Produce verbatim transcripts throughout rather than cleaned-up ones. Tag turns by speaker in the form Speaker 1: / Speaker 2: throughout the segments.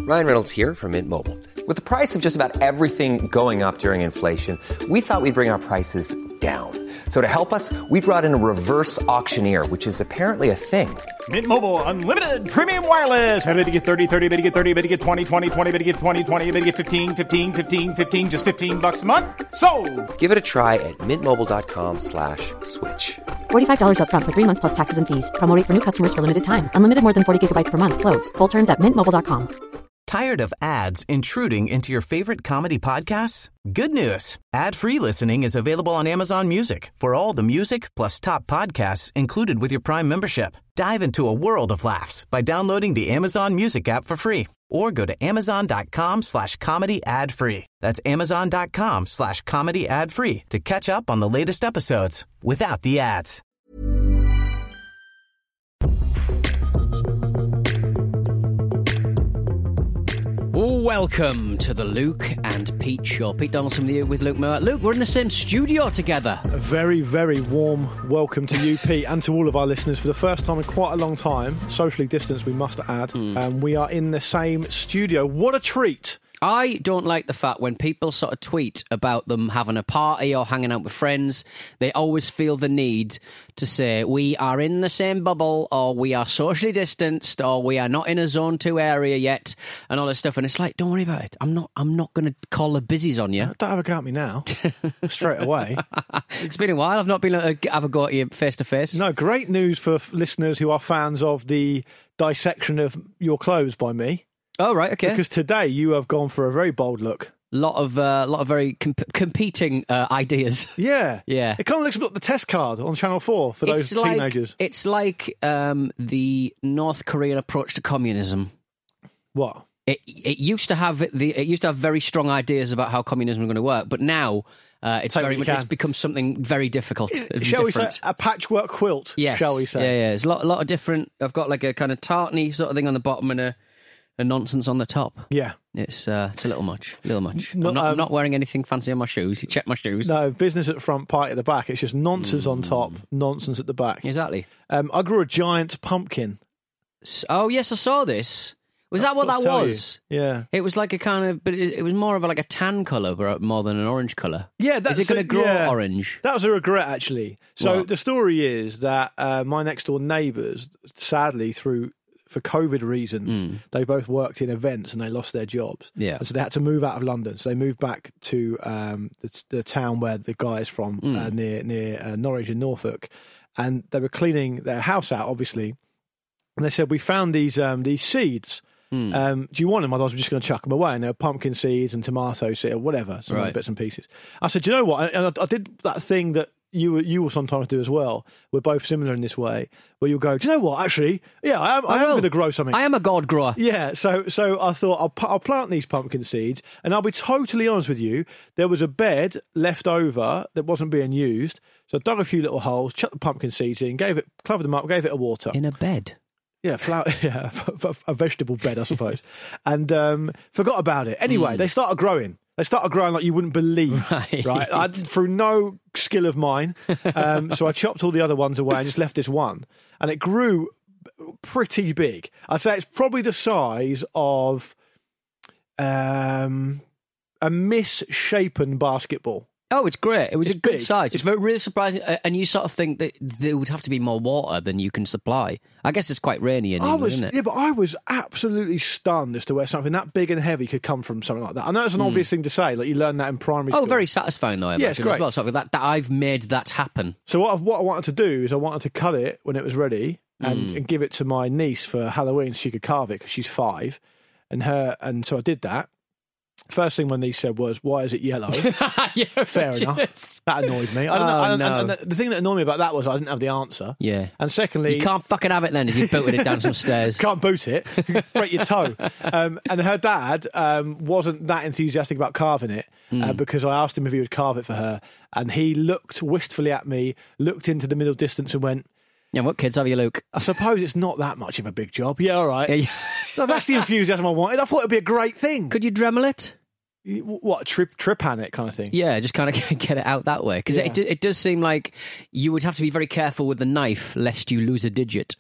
Speaker 1: Ryan Reynolds here from Mint Mobile. With the price of just about everything going up during inflation, we thought we'd bring our prices down. So to help us, we brought in a reverse auctioneer, which is apparently a thing.
Speaker 2: Mint Mobile Unlimited Premium Wireless. How to get thirty, thirty, how to get thirty, how to get twenty, twenty, twenty, how to get twenty, twenty, how to get fifteen, fifteen, fifteen, fifteen, just fifteen bucks a month? Sold!
Speaker 1: Give it a try at mintmobile.com slash switch.
Speaker 3: forty-five dollars up front for three months plus taxes and fees. Promo rate for new customers for limited time. Unlimited more than forty gigabytes per month. Slows full terms at mint mobile dot com.
Speaker 4: Tired of ads intruding into your favorite comedy podcasts? Good news. Ad-free listening is available on Amazon Music for all the music plus top podcasts included with your Prime membership. Dive into a world of laughs by downloading the Amazon Music app for free or go to amazon.com slash comedy ad free. That's amazon.com slash comedy ad free to catch up on the latest episodes without the ads.
Speaker 5: Welcome to the Luke and Pete Show. Pete Donaldson here with Luke Moore. Luke, we're in the same studio together.
Speaker 6: A very, very warm welcome to you, Pete, and to all of our listeners. For the first time in quite a long time, socially distanced, we must add, mm. um, we are in the same studio. What a treat!
Speaker 5: I don't like the fact when people sort of tweet about them having a party or hanging out with friends, they always feel the need to say, we are in the same bubble, or we are socially distanced, or we are not in a zone two area yet, and all this stuff. And it's like, don't worry about it. I'm not I'm not going to call the busies on you.
Speaker 6: Don't have a go at me now. Straight away.
Speaker 5: It's been a while. I've not been able to have a go at you face to face.
Speaker 6: No, great news for f- listeners who are fans of the dissection of your clothes by me.
Speaker 5: Oh, right, okay.
Speaker 6: Because today you have gone for a very bold look.
Speaker 5: Lot of uh, lot of very comp- competing uh, ideas.
Speaker 6: Yeah,
Speaker 5: yeah.
Speaker 6: It kind of looks like the test card on Channel Four for
Speaker 5: it's
Speaker 6: those
Speaker 5: like,
Speaker 6: teenagers.
Speaker 5: It's like um, the North Korean approach to communism.
Speaker 6: What?
Speaker 5: It it used to have the it used to have very strong ideas about how communism was going to work, but now uh, it's
Speaker 6: Take
Speaker 5: very much, it's become something very difficult.
Speaker 6: It, shall
Speaker 5: different.
Speaker 6: we say a patchwork quilt?
Speaker 5: Yes.
Speaker 6: Shall we say?
Speaker 5: Yeah, yeah. It's a lot, a lot of different. I've got like a kind of tartany sort of thing on the bottom and a. And nonsense on the top.
Speaker 6: Yeah.
Speaker 5: It's uh, it's a little much. A little much.
Speaker 6: No,
Speaker 5: I'm, not,
Speaker 6: um,
Speaker 5: I'm not wearing anything fancy on my shoes. You check my shoes.
Speaker 6: No, business at the front, party at the back. It's just nonsense mm. on top, nonsense at the back.
Speaker 5: Exactly.
Speaker 6: Um, I grew a giant pumpkin.
Speaker 5: Oh, yes, I saw this. Was that what that was?
Speaker 6: You. Yeah.
Speaker 5: It was like a kind of, but it, it was more of a, like a tan colour more than an orange colour.
Speaker 6: Yeah, that's
Speaker 5: Is it going to grow
Speaker 6: yeah.
Speaker 5: orange?
Speaker 6: That was a regret, actually. So
Speaker 5: what?
Speaker 6: The story is that uh, my next door neighbours, sadly, through for COVID reasons, mm. they both worked in events and they lost their jobs.
Speaker 5: Yeah.
Speaker 6: And so they had to move out of London. So they moved back to um, the, the town where the guy is from, mm. uh, near near uh, Norwich in Norfolk. And they were cleaning their house out, obviously. And they said, we found these um, these seeds. Mm. Um, do you want them? Otherwise, we're just going to chuck them away. And they were pumpkin seeds and tomato seeds or whatever, some right. bits and pieces. I said, do you know what? And I, I did that thing that you you will sometimes do as well. We're both similar in this way, where you'll go, do you know what? Actually, yeah, I am, I, I am going to grow something.
Speaker 5: I am a god grower.
Speaker 6: Yeah, so so I thought I'll, I'll plant these pumpkin seeds, and I'll be totally honest with you. There was a bed left over that wasn't being used, so I dug a few little holes, chucked the pumpkin seeds in, gave it, covered them up, gave it a water.
Speaker 5: In a bed?
Speaker 6: Yeah, flower, yeah, a vegetable bed, I suppose, and um, forgot about it. Anyway, mm. they started growing. They started growing like you wouldn't believe, right? right? I, through no skill of mine. Um, so I chopped all the other ones away and just left this one. And it grew pretty big. I'd say it's probably the size of um, a misshapen basketball.
Speaker 5: Oh, it's great. It was
Speaker 6: it's
Speaker 5: a good
Speaker 6: big.
Speaker 5: size. It's very, really surprising. And you sort of think that there would have to be more water than you can supply. I guess it's quite rainy in England,
Speaker 6: was,
Speaker 5: isn't it?
Speaker 6: Yeah, but I was absolutely stunned as to where something that big and heavy could come from, something like that. I know it's an mm. obvious thing to say, like you learn that in primary
Speaker 5: oh,
Speaker 6: school. Oh,
Speaker 5: very satisfying, though, I
Speaker 6: yeah, it's
Speaker 5: great. As well. So that, that I've made that happen.
Speaker 6: So what, I, what I wanted to do is I wanted to cut it when it was ready and, mm. and give it to my niece for Halloween so she could carve it because she's five. And her, and so I did that. First thing my niece said was, why is it yellow?
Speaker 5: yeah,
Speaker 6: Fair
Speaker 5: just...
Speaker 6: enough. That annoyed me. I don't
Speaker 5: oh,
Speaker 6: know, and,
Speaker 5: no.
Speaker 6: and, and the thing that annoyed me about that was I didn't have the answer.
Speaker 5: Yeah.
Speaker 6: And secondly...
Speaker 5: You can't fucking have it then as you booted it down some stairs.
Speaker 6: Can't boot it. Break your toe. Um, and her dad um, wasn't that enthusiastic about carving it mm. uh, because I asked him if he would carve it for her. And he looked wistfully at me, looked into the middle distance and went...
Speaker 5: Yeah, what kids have you, Luke?
Speaker 6: I suppose it's not that much of a big job. Yeah, all right.
Speaker 5: Yeah, yeah.
Speaker 6: So that's the enthusiasm I wanted. I thought it'd be a great thing.
Speaker 5: Could you Dremel it?
Speaker 6: What, trip trepan it kind of thing?
Speaker 5: Yeah, just kind of get it out that way. Because yeah. it, it does seem like you would have to be very careful with the knife lest you lose a digit.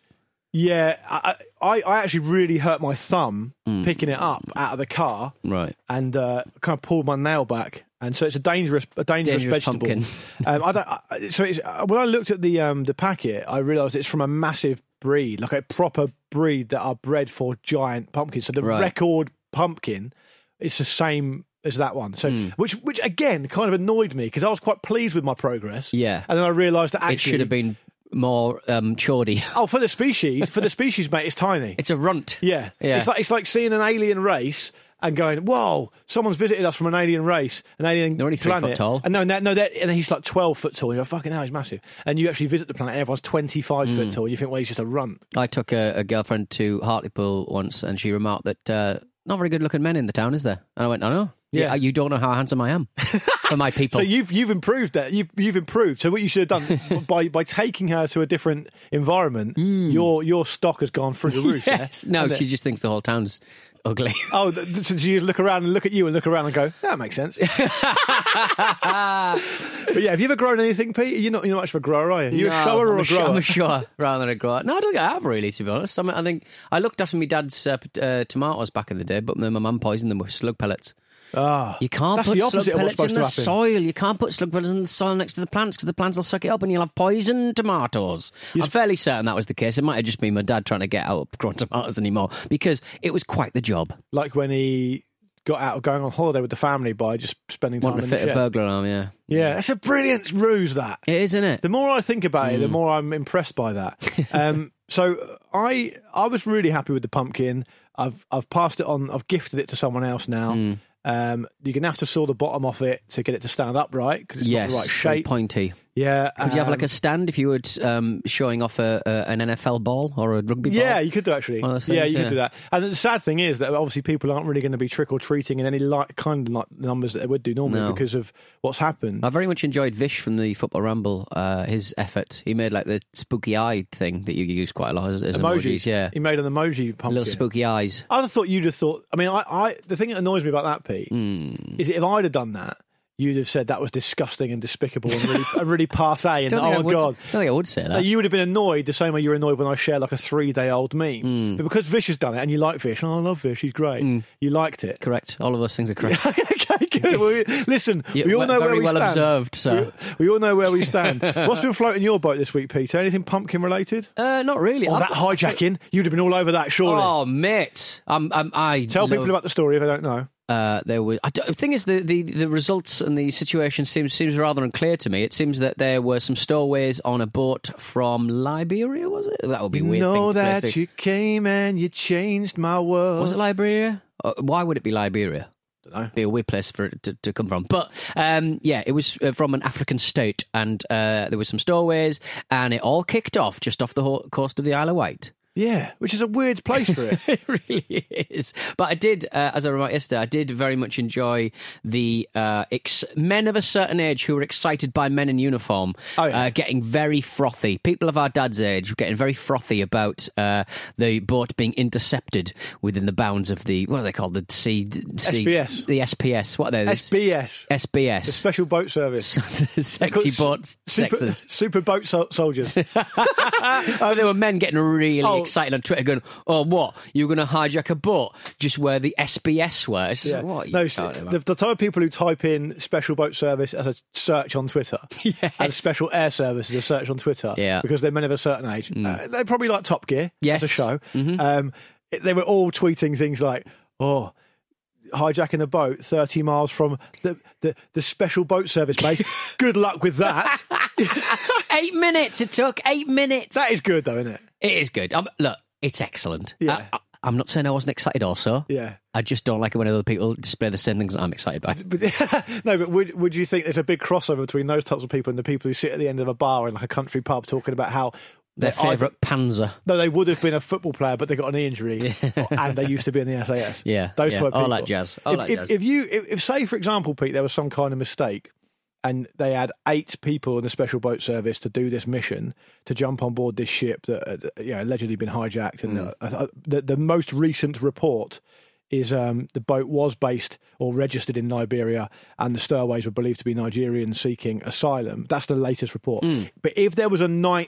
Speaker 6: Yeah, I, I, I actually really hurt my thumb
Speaker 5: Mm.
Speaker 6: picking it up out of the car,
Speaker 5: Right.
Speaker 6: and uh, kind of pulled my nail back, and so it's a dangerous, a dangerous,
Speaker 5: Dangerous
Speaker 6: vegetable.
Speaker 5: pumpkin.
Speaker 6: um, I don't. I, so it's, uh, when I looked at the um, the packet, I realised it's from a massive breed, like a proper breed that are bred for giant pumpkins. So the
Speaker 5: Right.
Speaker 6: record pumpkin, it's the same as that one. So
Speaker 5: Mm.
Speaker 6: which which again kind of annoyed me because I was quite pleased with my progress.
Speaker 5: Yeah.
Speaker 6: and then I realised that actually
Speaker 5: It should have been more um, chordy.
Speaker 6: Oh, for the species, for the species, mate, it's tiny.
Speaker 5: It's a runt.
Speaker 6: Yeah.
Speaker 5: Yeah.
Speaker 6: It's like it's like seeing an alien race and going, whoa, someone's visited us from an alien race, an alien
Speaker 5: They're only three
Speaker 6: planet.
Speaker 5: foot tall.
Speaker 6: And no, no, no they're- and he's like twelve foot tall. And you're like, fucking hell, he's massive. And you actually visit the planet, and everyone's twenty-five
Speaker 5: Mm.
Speaker 6: foot tall. And you think, well, he's just a runt.
Speaker 5: I took a, a girlfriend to Hartlepool once, and she remarked that uh, not very good-looking men in the town, is there? And I went, I know.
Speaker 6: Yeah.
Speaker 5: Yeah, you don't know how handsome I am for my people.
Speaker 6: So you've you've improved that. You've you've improved. So what you should have done by by taking her to a different environment, your your stock has gone through the roof.
Speaker 5: Mm. yes.
Speaker 6: Yeah?
Speaker 5: No,
Speaker 6: And
Speaker 5: she
Speaker 6: it-
Speaker 5: just thinks the whole town's ugly.
Speaker 6: Oh, th- th- so you just look around and look at you and look around and go, that makes sense. But yeah, have you ever grown anything, Pete? You're not, you're not much of a grower, are you? Are you
Speaker 5: No,
Speaker 6: a shower or
Speaker 5: I'm
Speaker 6: a
Speaker 5: a,
Speaker 6: grower?
Speaker 5: I'm a shower rather than a grower. No, I don't think I have really, to be honest. I, mean, I think I looked after my dad's uh, p- uh, tomatoes back in the day, but then my mum poisoned them with slug pellets.
Speaker 6: Ah,
Speaker 5: You can't
Speaker 6: that's
Speaker 5: put
Speaker 6: the
Speaker 5: slug
Speaker 6: opposite of what's
Speaker 5: pellets in
Speaker 6: supposed
Speaker 5: the
Speaker 6: to happen.
Speaker 5: soil. You can't put slug pellets in the soil next to the plants because the plants will suck it up and you'll have poisoned tomatoes. I'm fairly certain that was the case. It might have just been my dad trying to get out of growing tomatoes anymore because it was quite the job.
Speaker 6: Like when he got out of going on holiday with the family by just spending time
Speaker 5: Wanting
Speaker 6: in
Speaker 5: to
Speaker 6: the
Speaker 5: fit a
Speaker 6: shed.
Speaker 5: burglar alarm, yeah.
Speaker 6: Yeah, that's a brilliant ruse, that.
Speaker 5: It is, isn't it?
Speaker 6: The more I think about
Speaker 5: Mm.
Speaker 6: it, the more I'm impressed by that. um, so I I was really happy with the pumpkin. I've I've passed it on. I've gifted it to someone else now.
Speaker 5: Mm.
Speaker 6: Um, you're going to have to saw the bottom off it to get it to stand upright because it's
Speaker 5: Yes,
Speaker 6: not the right
Speaker 5: very
Speaker 6: shape.
Speaker 5: pointy.
Speaker 6: Yeah.
Speaker 5: Could you have like
Speaker 6: um,
Speaker 5: a stand if you were um, showing off a, a, an N F L ball or a rugby ball?
Speaker 6: Yeah, you could do actually.
Speaker 5: One of those
Speaker 6: Yeah,
Speaker 5: things,
Speaker 6: you
Speaker 5: yeah.
Speaker 6: could do that. And the sad thing is that obviously people aren't really going to be trick or treating in any like, kind of like numbers that they would do normally
Speaker 5: No.
Speaker 6: because of what's happened.
Speaker 5: I very much enjoyed Vish from the Football Ramble, uh, his effort. He made like the spooky eye thing that you use quite a lot as, as emojis. Yeah,
Speaker 6: He made an emoji pumpkin.
Speaker 5: little spooky eyes.
Speaker 6: I'd have thought you'd have thought. I mean, I, I the thing that annoys me about that, Pete,
Speaker 5: Mm.
Speaker 6: is that if I'd have done that, you'd have said that was disgusting and despicable and really, and really passe. And
Speaker 5: Don't
Speaker 6: oh
Speaker 5: think I
Speaker 6: my
Speaker 5: would-
Speaker 6: god,
Speaker 5: don't think I would say that.
Speaker 6: Like, you would have been annoyed the same way you were annoyed when I shared like a three-day-old meme.
Speaker 5: Mm.
Speaker 6: But because Vish has done it and you like Vish, oh, I love Vish, he's great. You liked it.
Speaker 5: Correct. All of those things are correct.
Speaker 6: Okay, good. Well, we- listen,
Speaker 5: Yeah,
Speaker 6: we all know
Speaker 5: very
Speaker 6: where we
Speaker 5: well
Speaker 6: stand.
Speaker 5: observed, sir.
Speaker 6: We, we all know where we stand. What's been floating your boat this week, Peter? Anything pumpkin related?
Speaker 5: Uh, not really.
Speaker 6: Oh,
Speaker 5: I've-
Speaker 6: that hijacking, you'd have been all over that, surely.
Speaker 5: Oh, mate. I'm, I'm, I
Speaker 6: Tell
Speaker 5: love-
Speaker 6: people about the story if they don't know.
Speaker 5: Uh, there was. I don't- the thing is, the, the, the results and the situation seems seems rather unclear to me. It seems that there were some stowaways on a boat from Liberia. Was it? That would be a
Speaker 6: You
Speaker 5: weird.
Speaker 6: know
Speaker 5: thing to
Speaker 6: that
Speaker 5: place to-
Speaker 6: you came and you changed my world.
Speaker 5: Was it Liberia? Uh, why would it be Liberia?
Speaker 6: Dunno.
Speaker 5: Be a weird place for it to, to come from. But um, yeah, it was uh, from an African state, and uh, there were some stowaways, and it all kicked off just off the ho- coast of the Isle of Wight.
Speaker 6: Yeah, which is a weird place for it.
Speaker 5: It really is. But I did, uh, as I remarked yesterday, I did very much enjoy the uh, ex- men of a certain age who were excited by men in uniform
Speaker 6: Oh, yeah.
Speaker 5: uh, getting very frothy. People of our dad's age getting very frothy about uh, the boat being intercepted within the bounds of the, what are they called? The C, C
Speaker 6: S B S.
Speaker 5: The S P S. What are they?
Speaker 6: S B S,
Speaker 5: S B
Speaker 6: the
Speaker 5: S.
Speaker 6: Special Boat Service.
Speaker 5: Sexy
Speaker 6: Because
Speaker 5: boat
Speaker 6: super,
Speaker 5: sexes.
Speaker 6: super boat sol- soldiers.
Speaker 5: But there were men getting really
Speaker 6: Oh.
Speaker 5: excited on Twitter going, oh, what? You're going to hijack a boat just where the S B S were? It's just
Speaker 6: Yeah.
Speaker 5: like, what are you
Speaker 6: No,
Speaker 5: talking about?
Speaker 6: the, the type of people who type in Special Boat Service as a search on Twitter
Speaker 5: Yes.
Speaker 6: and Special Air Service as a search on Twitter
Speaker 5: Yeah.
Speaker 6: because they're men of a certain age. Uh, they probably like Top Gear
Speaker 5: Yes.
Speaker 6: as a show.
Speaker 5: Mhm.
Speaker 6: Um, it- they were all tweeting things like, oh, hijacking a boat thirty miles from the, the, the Special Boat Service base. Good luck with that.
Speaker 5: Eight minutes it took. Eight minutes.
Speaker 6: That is good though, isn't it?
Speaker 5: It is good. Um, look, it's excellent.
Speaker 6: Yeah.
Speaker 5: I, I, I'm not saying I wasn't excited also.
Speaker 6: Yeah.
Speaker 5: I just don't like it when other people display the same things that I'm excited by.
Speaker 6: But, no, but would would you think there's a big crossover between those types of people and the people who sit at the end of a bar in like a country pub talking about how
Speaker 5: Their
Speaker 6: they're either-
Speaker 5: favourite Panzer.
Speaker 6: No, they would have been a football player, but they got a knee injury, and they used to be in the S A S.
Speaker 5: Yeah,
Speaker 6: those
Speaker 5: yeah.
Speaker 6: type of
Speaker 5: All
Speaker 6: people.
Speaker 5: that jazz. All
Speaker 6: if,
Speaker 5: that
Speaker 6: if,
Speaker 5: jazz.
Speaker 6: if you, if, if say for example, Pete, there was some kind of mistake, and they had eight people in the Special Boat Service to do this mission to jump on board this ship that had, you know, allegedly been hijacked, and
Speaker 5: Mm.
Speaker 6: uh, uh, the the most recent report is um, the boat was based or registered in Liberia, and the stowaways were believed to be Nigerians seeking asylum. That's the latest report.
Speaker 5: Mm.
Speaker 6: But if there was a ninth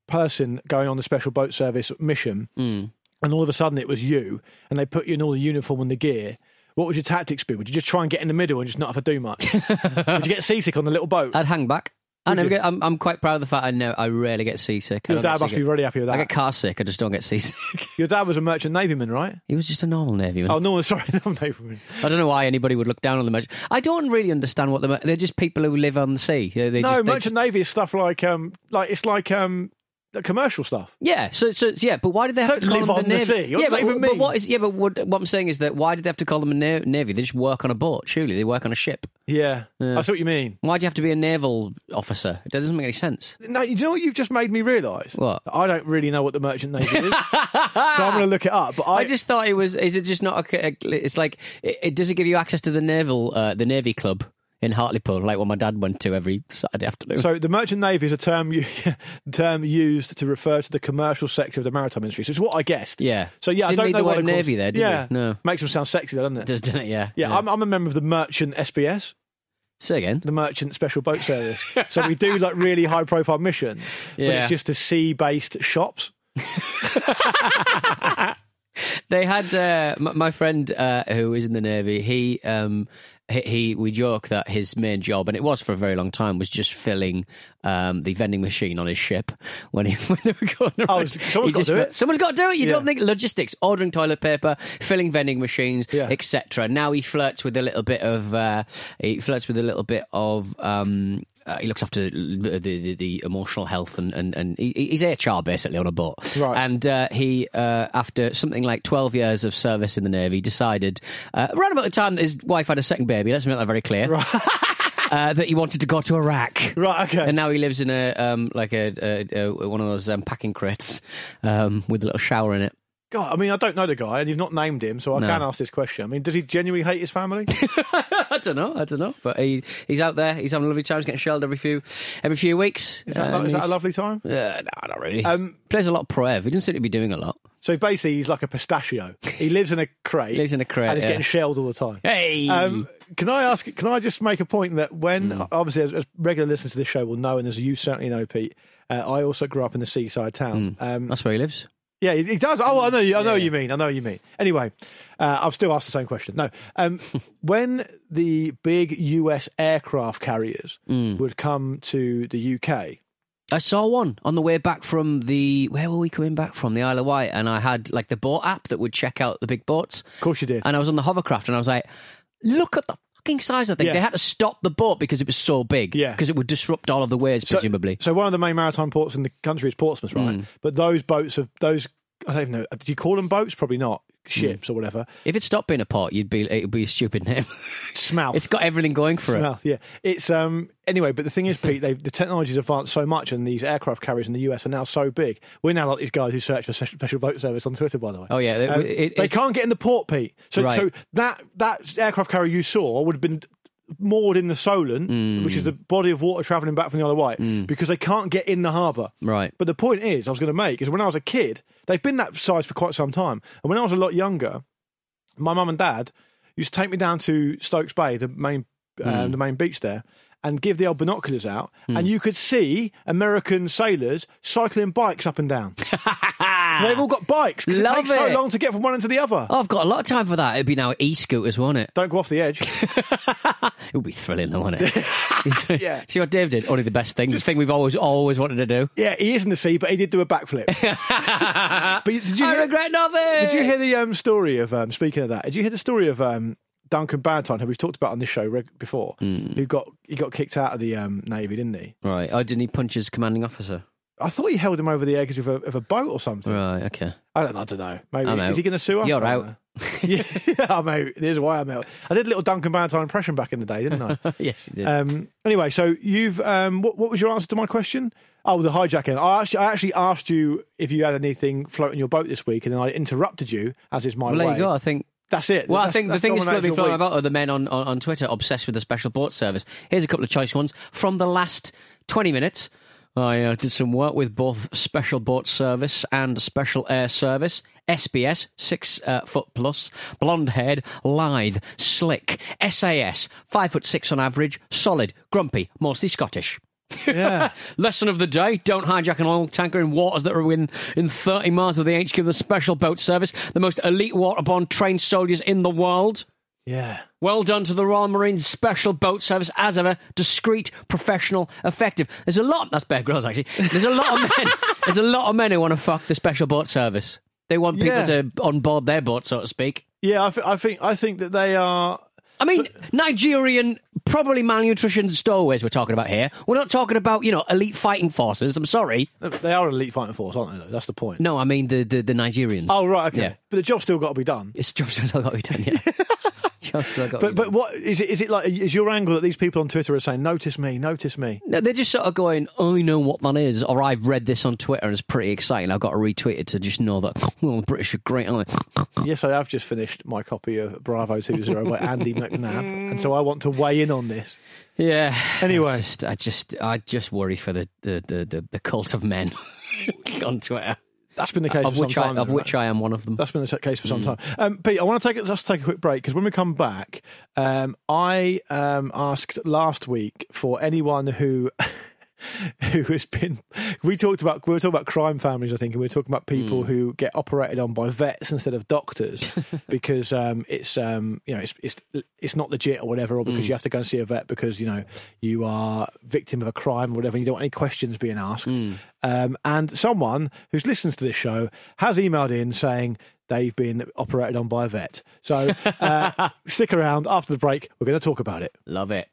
Speaker 6: person going on the special boat service mission,
Speaker 5: Mm.
Speaker 6: and all of a sudden it was you, and they put you in all the uniform and the gear, what would your tactics be? Would you just try and get in the middle and just not have to do much? Would you get seasick on the little boat?
Speaker 5: I'd hang back. I
Speaker 6: Would
Speaker 5: never
Speaker 6: you?
Speaker 5: get, I'm, I'm quite proud of the fact I know I rarely get seasick. I
Speaker 6: Your
Speaker 5: don't
Speaker 6: dad
Speaker 5: get
Speaker 6: must be
Speaker 5: seasick.
Speaker 6: really happy with
Speaker 5: I
Speaker 6: that.
Speaker 5: get car sick. I just don't get seasick.
Speaker 6: Your dad was a merchant navyman, right?
Speaker 5: He was just a normal navyman.
Speaker 6: Oh, no, sorry, no navyman.
Speaker 5: I don't know why anybody would look down on the merchant. I don't really understand what the mer- they're just people who live on the sea. They, they
Speaker 6: No,
Speaker 5: just, they
Speaker 6: merchant navy is stuff like um, like it's like um, the commercial stuff.
Speaker 5: Yeah, so, so yeah, but why did they have
Speaker 6: Don't
Speaker 5: to call
Speaker 6: live
Speaker 5: them
Speaker 6: on
Speaker 5: the
Speaker 6: the
Speaker 5: navy?
Speaker 6: sea. What
Speaker 5: yeah,
Speaker 6: does that
Speaker 5: but,
Speaker 6: even
Speaker 5: but
Speaker 6: mean?
Speaker 5: what is? Yeah, but what, what I'm saying is that why did they have to call them a na- navy? They just work on a boat. Surely they work on a ship.
Speaker 6: Yeah,
Speaker 5: Yeah.
Speaker 6: I see what you mean.
Speaker 5: Why do you have to be a naval officer? It doesn't make any sense.
Speaker 6: No, you know what you've just made me realise?
Speaker 5: What?
Speaker 6: I don't really know what the merchant navy is, so I'm going to look it up. But I,
Speaker 5: I just thought it was. Is it just not? A, a- it's like. It, it does it give you access to the naval, uh, the navy club in Hartlepool, like what my dad went to every Saturday afternoon.
Speaker 6: So the merchant navy is a term you, term used to refer to the commercial sector of the maritime industry. So it's what I guessed.
Speaker 5: Yeah.
Speaker 6: So yeah,
Speaker 5: Didn't
Speaker 6: I don't
Speaker 5: need
Speaker 6: know
Speaker 5: the
Speaker 6: what
Speaker 5: word
Speaker 6: it calls-
Speaker 5: navy there, did
Speaker 6: yeah.
Speaker 5: he? No.
Speaker 6: Makes them sound sexy, doesn't it?
Speaker 5: Does, doesn't it? Yeah.
Speaker 6: yeah, I'm, I'm a member of the merchant S B S,
Speaker 5: Say again.
Speaker 6: the Merchant Special Boat Service. So we do like really high profile missions, but
Speaker 5: Yeah.
Speaker 6: it's just a sea based shops.
Speaker 5: They had uh, m- my friend uh, who is in the navy. He, um, he, he, we joke that his main job, and it was for a very long time, was just filling um, the vending machine on his ship when, he, when they were going around.
Speaker 6: Oh, someone's
Speaker 5: He
Speaker 6: got to
Speaker 5: just-
Speaker 6: do it.
Speaker 5: Someone's got to do it. You
Speaker 6: Yeah.
Speaker 5: don't think logistics, ordering toilet paper, filling vending machines,
Speaker 6: Yeah.
Speaker 5: et cetera. Now he flirts with a little bit of. Uh, he flirts with a little bit of. Um, Uh, he looks after the, the, the emotional health and, and, and he, he's H R basically on a boat.
Speaker 6: Right.
Speaker 5: And uh, he, uh, after something like twelve years of service in the Navy, decided, uh, around about the time that his wife had a second baby, let's make that very clear, uh, that he wanted to go to Iraq.
Speaker 6: Right, okay.
Speaker 5: And now he lives in a um, like a, a, a one of those um, packing crates um, with a little shower in it.
Speaker 6: God, I mean, I don't know the guy, and you've not named him, so I
Speaker 5: No.
Speaker 6: can't ask this question. I mean, does he genuinely hate his family?
Speaker 5: I don't know, I don't know, but he he's out there. He's having a lovely time. He's getting shelled every few every few weeks.
Speaker 6: Is that,
Speaker 5: Um,
Speaker 6: is that a
Speaker 5: he's-
Speaker 6: lovely time?
Speaker 5: Uh, no, not really.
Speaker 6: Um,
Speaker 5: Plays a lot of Pro Ev. He doesn't seem to be doing a lot.
Speaker 6: So basically, he's like a pistachio. He lives in a crate.
Speaker 5: Lives in a crate,
Speaker 6: and he's
Speaker 5: yeah.
Speaker 6: getting shelled all the time.
Speaker 5: Hey,
Speaker 6: Um, can I ask? Can I just make a point that when,
Speaker 5: Hmm.
Speaker 6: obviously, as, as regular listeners to this show will know, and as you certainly know, Pete, uh, I also grew up in a seaside town. Um,
Speaker 5: that's where he lives.
Speaker 6: yeah, he, he does. Oh, I know. You, I know what you mean. I know what you mean. Anyway, uh, I've still asked the same question. No, um, when the big U S aircraft carriers
Speaker 5: Hmm.
Speaker 6: would come to the U K.
Speaker 5: I saw one on the way back from the where were we coming back from the Isle of Wight, and I had like the boat app that would check out the big boats.
Speaker 6: Of course, you did.
Speaker 5: And I was on the hovercraft, and I was like, "Look at the fucking size of the thing!"
Speaker 6: Yeah.
Speaker 5: They had to stop the boat because it was so big.
Speaker 6: Yeah.
Speaker 5: because it would disrupt all of the waves,
Speaker 6: So-
Speaker 5: presumably.
Speaker 6: So one of the main maritime ports in the country is Portsmouth, right?
Speaker 5: Mm.
Speaker 6: But those boats have those. I don't even know. Did you call them boats? Probably not. Ships or whatever.
Speaker 5: If it stopped being a port, you'd be it'd be a stupid name.
Speaker 6: Smouth.
Speaker 5: It's got everything going for it.
Speaker 6: Smouth, yeah. It's um. Anyway, but the thing is, Pete, they've, the technology's advanced so much, and these aircraft carriers in the U S are now so big. We're now like these guys who search for special, special boat service on Twitter, by the way.
Speaker 5: Oh, yeah,
Speaker 6: Um,
Speaker 5: it- it-
Speaker 6: they
Speaker 5: it's-
Speaker 6: can't get in the port, Pete. So,
Speaker 5: Right.
Speaker 6: so that that aircraft carrier you saw would have been moored in the Solent,
Speaker 5: Mm.
Speaker 6: which is the body of water travelling back from the Isle of Wight, because they can't get in the harbour.
Speaker 5: Right.
Speaker 6: But the point is, I was going to make is when I was a kid, they've been that size for quite some time, and when I was a lot younger, my mum and dad used to take me down to Stokes Bay, the main um, the main beach there, and give the old binoculars out, and you could see American sailors cycling bikes up and down. They've all got bikes because it
Speaker 5: Love
Speaker 6: takes so
Speaker 5: it.
Speaker 6: long to get from one end to the other.
Speaker 5: Oh, I've got a lot of time for that. It'd be now e-scooters, won't it?
Speaker 6: Don't go off the edge.
Speaker 5: It would be thrilling, though, wouldn't it?
Speaker 6: Yeah.
Speaker 5: See what Dave did? Only the best thing. The thing we've always, always wanted to do.
Speaker 6: Yeah, he is in the sea, but he did do a backflip. But did you
Speaker 5: I
Speaker 6: hear,
Speaker 5: regret nothing.
Speaker 6: did you hear the um, story of, um, speaking of that, did you hear the story of um, Duncan Banton, who we've talked about on this show reg- before, who got he got kicked out of the um, Navy, didn't he?
Speaker 5: Right. Oh, didn't he punch his commanding officer?
Speaker 6: I thought he held him over the edge of a, of a boat or something.
Speaker 5: Right, okay.
Speaker 6: I don't, I don't know. Maybe
Speaker 5: I'm
Speaker 6: is
Speaker 5: out.
Speaker 6: he going to sue us?
Speaker 5: You're
Speaker 6: I
Speaker 5: out.
Speaker 6: don't know. yeah, I'm out. Here's why I'm out. I did a little Duncan Banton impression back in the day, didn't I?
Speaker 5: Yes, he did.
Speaker 6: Um, anyway, so you've um, what, what was your answer to my question? Oh, the hijacking. I actually, I actually asked you if you had anything floating your boat this week, and then I interrupted you, as is my
Speaker 5: well,
Speaker 6: way.
Speaker 5: there you go. I think.
Speaker 6: That's it.
Speaker 5: Well, I
Speaker 6: That's-
Speaker 5: think the
Speaker 6: that's
Speaker 5: thing is
Speaker 6: dominated
Speaker 5: floating
Speaker 6: your
Speaker 5: floating
Speaker 6: week.
Speaker 5: about are the men on, on, on Twitter obsessed with the special boat service. Here's a couple of choice ones from the last twenty minutes. I uh, did some work with both Special Boat Service and Special Air Service. S B S, six uh, foot plus, blonde haired, lithe, slick. S A S, five foot six on average, solid, grumpy, mostly Scottish.
Speaker 6: Yeah.
Speaker 5: Lesson of the day, don't hijack an oil tanker in waters that are within in thirty miles of the H Q of the Special Boat Service, the most elite waterborne trained soldiers in the world.
Speaker 6: Yeah.
Speaker 5: Well done to the Royal Marines Special Boat Service, as ever, discreet, professional, effective. There's a lot, that's Bear Grylls actually, there's a lot of men, there's a lot of men who want to fuck the Special Boat Service. They want people
Speaker 6: Yeah.
Speaker 5: to on board their boat, so to speak.
Speaker 6: Yeah, I, th- I think I think that they are...
Speaker 5: I mean, Nigerian, probably malnutrition stowaways we're talking about here. We're not talking about, you know, elite fighting forces. I'm sorry.
Speaker 6: They are an elite fighting force, aren't they, though? That's the point.
Speaker 5: No, I mean the, the, the Nigerians.
Speaker 6: Oh, right, okay.
Speaker 5: Yeah.
Speaker 6: But the job's still got to be done.
Speaker 5: It's job's still got to be done, yeah. Job's still got to
Speaker 6: But
Speaker 5: be
Speaker 6: but what is it? Is it like is your angle that these people on Twitter are saying, "Notice me, notice me"?
Speaker 5: No, they're just sort of going, I know what that is, or I've read this on Twitter and it's pretty exciting. I've got to retweet it to just know that, well, the British are great, aren't they?
Speaker 6: Yes, I have just finished my copy of Bravo two zero by Andy McNabb, and so I want to weigh in on this.
Speaker 5: Yeah.
Speaker 6: Anyway.
Speaker 5: I just, I just, I just worry for the, the, the, the, the cult of men on Twitter.
Speaker 6: That's been the case
Speaker 5: Of
Speaker 6: for
Speaker 5: which,
Speaker 6: some
Speaker 5: I,
Speaker 6: time.
Speaker 5: of
Speaker 6: though,
Speaker 5: which
Speaker 6: right?
Speaker 5: I am one of them.
Speaker 6: That's been the case for some time. Um, Pete, I want to take it, just take a quick break because when we come back, um, I um, asked last week for anyone who who has been. We talked about we were talking about crime families, I think, and we were talking about people mm. who get operated on by vets instead of doctors because um, it's um, you know it's, it's it's not legit or whatever, or because mm. you have to go and see a vet because you know you are victim of a crime or whatever, and you don't want any questions being asked. Mm. Um, and someone who listens to this show has emailed in saying they've been operated on by a vet. So uh, stick around after the break. We're going to talk about it.
Speaker 5: Love it.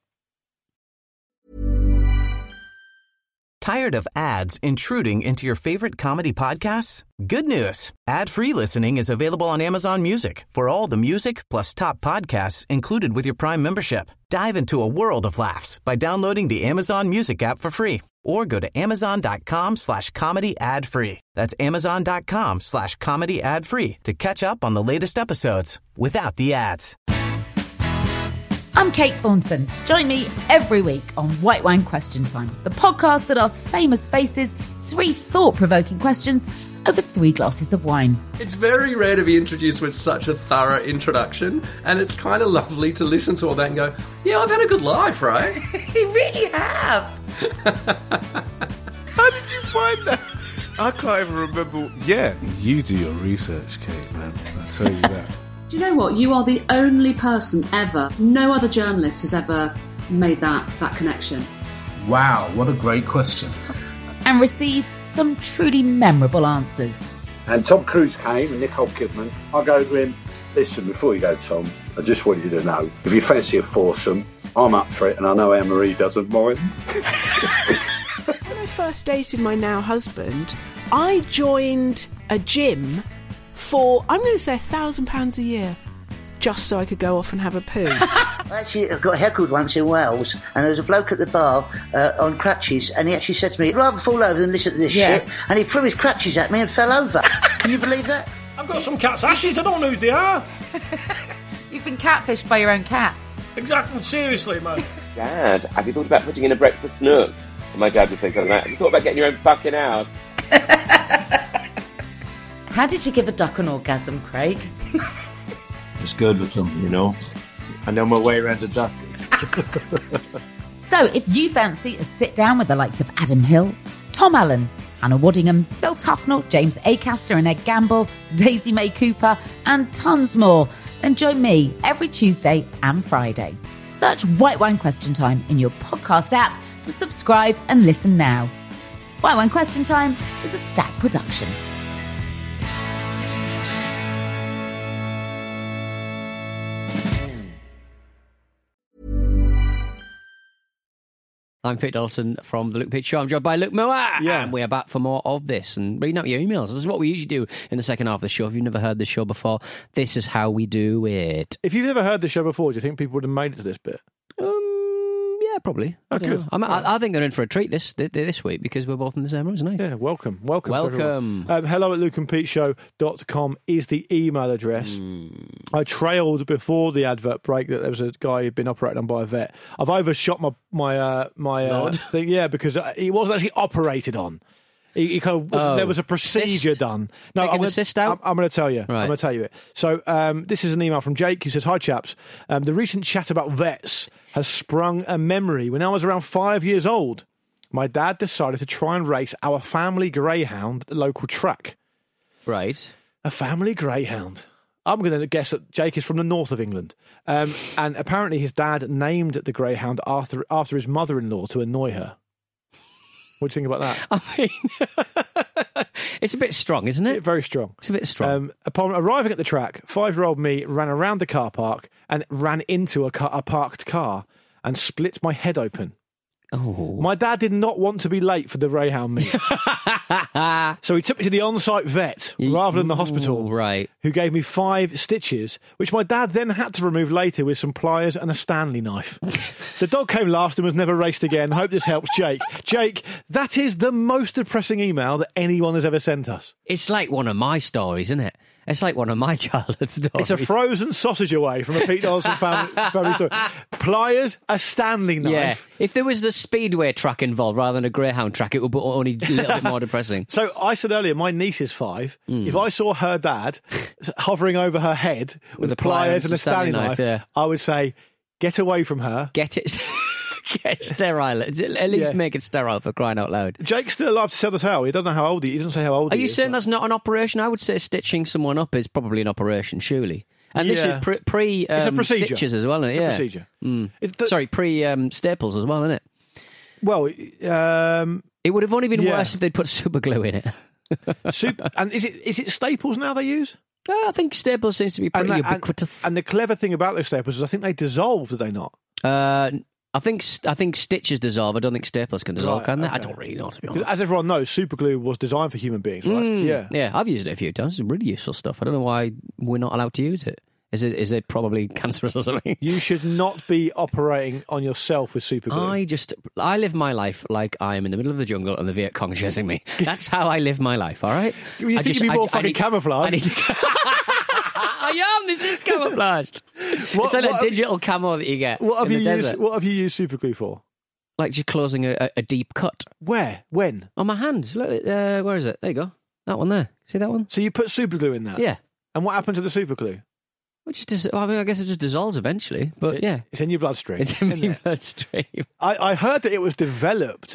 Speaker 4: Tired of ads intruding into your favorite comedy podcasts? Good news. Ad-free listening is available on Amazon Music for all the music plus top podcasts included with your Prime membership. Dive into a world of laughs by downloading the Amazon Music app for free or go to amazon.com slash comedy ad free. That's amazon.com slash comedy ad free to catch up on the latest episodes without the ads.
Speaker 7: I'm Kate Thornton. Join me every week on White Wine Question Time, the podcast that asks famous faces three thought-provoking questions over three glasses of wine.
Speaker 8: It's very rare to be introduced with such a thorough introduction, and it's kind of lovely to listen to all that and go, yeah, I've had a good life, right?
Speaker 7: You really have.
Speaker 9: How did you find that? I can't even remember. Yeah, you do your research, Kate, man. I tell you that.
Speaker 10: Do you know what? You are the only person ever, no other journalist has ever made that, that connection.
Speaker 11: Wow, what a great question.
Speaker 7: And receives some truly memorable answers.
Speaker 12: And Tom Cruise came and Nicole Kidman. I go to him, listen, before you go, Tom, I just want you to know, if you fancy a foursome, I'm up for it, and I know Anne-Marie doesn't mind.
Speaker 13: When I first dated my now husband, I joined a gym for, I'm going to say, a thousand pounds a year, just so I could go off and have a poo.
Speaker 14: I actually got heckled once in Wales, and there was a bloke at the bar uh, on crutches, and he actually said to me, I'd rather fall over than listen to this yeah. shit, and he threw his crutches at me and fell over. Can you believe that?
Speaker 15: I've got some cat's ashes, I don't know who they are.
Speaker 7: You've been catfished by your own cat.
Speaker 15: Exactly, seriously, man.
Speaker 16: Dad, have you thought about putting in a breakfast nook? And my dad would think something like that. Have you thought about getting your own fucking house?
Speaker 7: How did you give a duck an orgasm, Craig?
Speaker 11: It's good with them, you know. I know my way around a duck.
Speaker 7: So, if you fancy a sit down with the likes of Adam Hills, Tom Allen, Anna Waddingham, Phil Tufnell, James Acaster and Ed Gamble, Daisy May Cooper, and tons more, then join me every Tuesday and Friday. Search White Wine Question Time in your podcast app to subscribe and listen now. White Wine Question Time is a Stack production.
Speaker 5: I'm Pete Dalton from The Luke Pete Show. I'm joined by Luke Moore.
Speaker 6: Yeah.
Speaker 5: And we are back for more of this and reading out your emails. This is what we usually do in the second half of the show. If you've never heard this show before, this is how we do it.
Speaker 6: If you've never heard the show before, do you think people would have made it to this bit?
Speaker 5: Um, yeah, probably. I,
Speaker 6: Oh,
Speaker 5: don't
Speaker 6: good.
Speaker 5: know. I, mean, I, I think they're in for a treat this this week because we're both in the same room. It's nice.
Speaker 6: Yeah, welcome. Welcome. to
Speaker 5: Welcome.
Speaker 6: everyone. Um, hello at luke and pete show dot com is the email address.
Speaker 5: Mm.
Speaker 6: I trailed before the advert break that there was a guy who'd been operated on by a vet. I've overshot my my uh, my uh,
Speaker 5: Lord.
Speaker 6: thing, yeah, because uh, he wasn't actually operated on. He, he kind of,
Speaker 5: Oh.
Speaker 6: there was a procedure
Speaker 5: Cyst?
Speaker 6: done.
Speaker 5: Taking
Speaker 6: I'm
Speaker 5: a
Speaker 6: gonna,
Speaker 5: cyst out?
Speaker 6: I'm, I'm going to tell you.
Speaker 5: Right.
Speaker 6: I'm going to tell you it. So um, this is an email from Jake who says, "Hi chaps, um, the recent chat about vets has sprung a memory. When I was around five years old, my dad decided to try and race our family greyhound at the local track.
Speaker 5: Right.
Speaker 6: A family greyhound. I'm going to guess that Jake is from the north of England. Um, and apparently his dad named the greyhound after after his mother-in-law to annoy her. What do you think about that?
Speaker 5: I mean, it's a bit strong, isn't it?
Speaker 6: Very strong.
Speaker 5: It's a bit strong.
Speaker 6: Um, upon arriving at the track, five-year-old me ran around the car park and ran into a, car, a parked car and split my head open.
Speaker 5: Oh.
Speaker 6: My dad did not want to be late for the greyhound meet. So he took me to the on-site vet rather than the hospital,
Speaker 5: right?
Speaker 6: Who gave me five stitches, which my dad then had to remove later with some pliers and a Stanley knife. The dog came last and was never raced again. Hope this helps Jake. Jake, that is the most depressing email that anyone has ever sent us.
Speaker 5: It's like one of my stories, isn't it? It's like one of my childhood stories.
Speaker 6: It's a frozen sausage away from a Pete Donaldson family, family story. Pliers, a Stanley knife.
Speaker 5: Yeah. If there was the speedway track involved rather than a greyhound track, it would be only a little bit more depressing.
Speaker 6: So I said earlier, my niece is five.
Speaker 5: Mm.
Speaker 6: If I saw her dad hovering over her head with,
Speaker 5: With a
Speaker 6: pliers
Speaker 5: pliers
Speaker 6: and a Stanley,
Speaker 5: Stanley
Speaker 6: knife,
Speaker 5: knife, yeah.
Speaker 6: I would say, get away from her.
Speaker 5: Get it... Get sterile. At least
Speaker 6: Yeah.
Speaker 5: make it sterile, for crying out loud.
Speaker 6: Jake's still alive to tell the tale. He doesn't know how old he is. He doesn't say how old
Speaker 5: Are
Speaker 6: he
Speaker 5: you
Speaker 6: is.
Speaker 5: saying
Speaker 6: but-
Speaker 5: that's not an operation? I would say stitching someone up is probably an operation, surely. And this
Speaker 6: Yeah.
Speaker 5: is pre, pre
Speaker 6: It's a
Speaker 5: um,
Speaker 6: procedure.
Speaker 5: stitches as well, isn't it?
Speaker 6: It's a
Speaker 5: yeah.
Speaker 6: procedure.
Speaker 5: Mm.
Speaker 6: It's the-
Speaker 5: Sorry, pre um, staples as well, isn't it?
Speaker 6: Well, um,
Speaker 5: It would have only been
Speaker 6: yeah.
Speaker 5: worse if they'd put super glue in it.
Speaker 6: super, and is it is it staples now they use?
Speaker 5: Oh, I think staples seems to be
Speaker 6: And,
Speaker 5: pretty
Speaker 6: that- and,
Speaker 5: ubiquitous.
Speaker 6: and the clever thing about those staples is I think they dissolve, do they not?
Speaker 5: Uh, I think I think stitches dissolve. I don't think staples can dissolve,
Speaker 6: Right,
Speaker 5: can they? I
Speaker 6: okay.
Speaker 5: don't really know, to be
Speaker 6: 'Cause
Speaker 5: honest.
Speaker 6: as everyone knows, super glue was designed for human beings, right?
Speaker 5: Mm,
Speaker 6: Yeah.
Speaker 5: yeah, I've used it a few times. It's really useful stuff. I don't know why we're not allowed to use it. Is it is it probably cancerous or something?
Speaker 6: You should not be operating on yourself with super glue.
Speaker 5: I just I live my life like I am in the middle of the jungle and the Viet Cong chasing me. That's how I live my life. All right.
Speaker 6: You
Speaker 5: I
Speaker 6: think
Speaker 5: just-
Speaker 6: you'd be
Speaker 5: I-
Speaker 6: more
Speaker 5: I
Speaker 6: fucking
Speaker 5: need-
Speaker 6: camouflaged?
Speaker 5: I need to. I am. This is camouflaged.
Speaker 6: What-
Speaker 5: it's like
Speaker 6: what
Speaker 5: a
Speaker 6: have-
Speaker 5: digital camo that you get.
Speaker 6: What have
Speaker 5: in
Speaker 6: you
Speaker 5: the
Speaker 6: used?
Speaker 5: desert.
Speaker 6: What have you used super glue for?
Speaker 5: Like just closing a, a, a deep cut
Speaker 6: Where? When?
Speaker 5: on my hand. Look, uh, where is it? There you go. That one there. See that one?
Speaker 6: So you put super glue in that?
Speaker 5: Yeah.
Speaker 6: And what happened to the super glue?
Speaker 5: Which just dis- well, I mean, I guess it just dissolves eventually. But
Speaker 6: It's-
Speaker 5: yeah,
Speaker 6: It's in your bloodstream.
Speaker 5: it's in
Speaker 6: isn't
Speaker 5: my
Speaker 6: it?
Speaker 5: bloodstream.
Speaker 6: I, I heard that it was developed